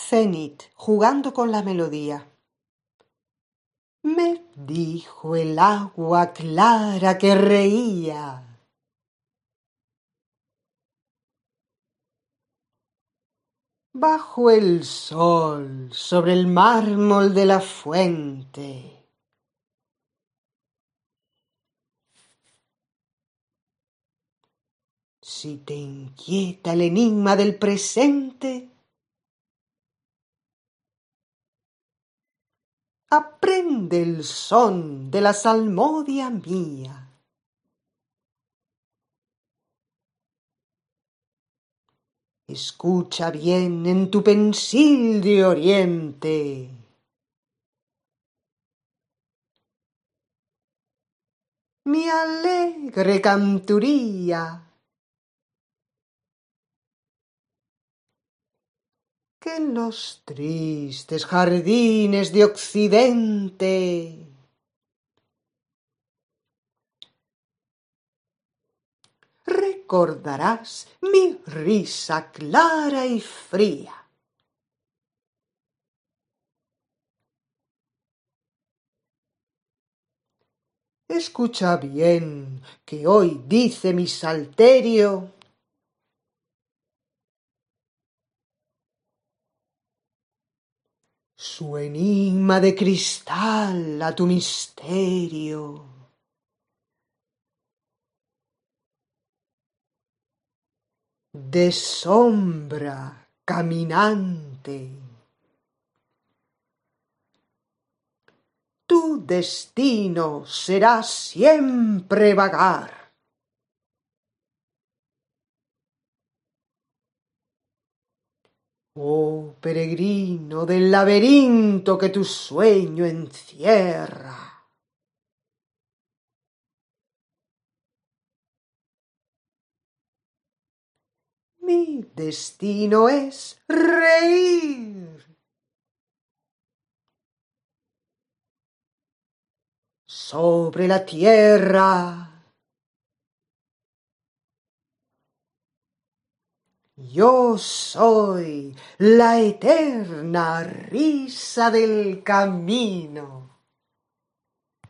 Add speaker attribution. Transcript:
Speaker 1: Cenit, jugando con la melodía. Me dijo el agua clara que reía. Bajo el sol, sobre el mármol de la fuente. Si te inquieta el enigma del presente, aprende el son de la salmodia mía. Escucha bien en tu pensil de oriente. Mi alegre canturía, que en los tristes jardines de occidente recordarás mi risa clara y fría. Escucha bien, que hoy dice mi salterio: su enigma de cristal a tu misterio. De sombra caminante, tu destino será siempre vagar. Oh peregrino del laberinto que tu sueño encierra. Mi destino es reír. Sobre la tierra yo soy la eterna risa del camino.